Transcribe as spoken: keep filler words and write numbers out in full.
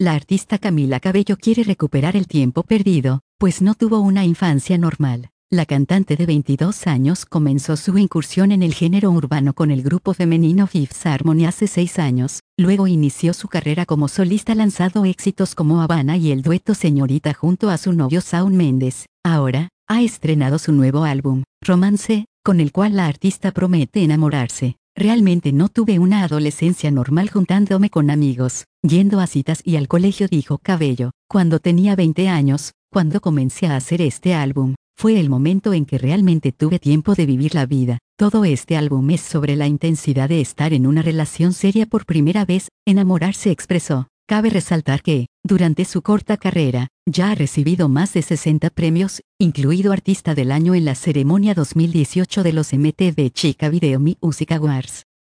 La artista Camila Cabello quiere recuperar el tiempo perdido, pues no tuvo una infancia normal. La cantante de veintidós años comenzó su incursión en el género urbano con el grupo femenino Fifth Harmony hace seis años, luego inició su carrera como solista lanzando éxitos como Habana y el dueto Señorita junto a su novio Shawn Mendes. Ahora, ha estrenado su nuevo álbum, Romance, con el cual la artista promete enamorarse. Realmente no tuve una adolescencia normal juntándome con amigos, yendo a citas y al colegio, dijo Cabello. Cuando tenía veinte años, cuando comencé a hacer este álbum, fue el momento en que realmente tuve tiempo de vivir la vida. Todo este álbum es sobre la intensidad de estar en una relación seria por primera vez, enamorarse, expresó. Cabe resaltar que, durante su corta carrera, ya ha recibido más de sesenta premios, incluido Artista del Año en la ceremonia dos mil dieciocho de los M T V Chica Video Music Awards.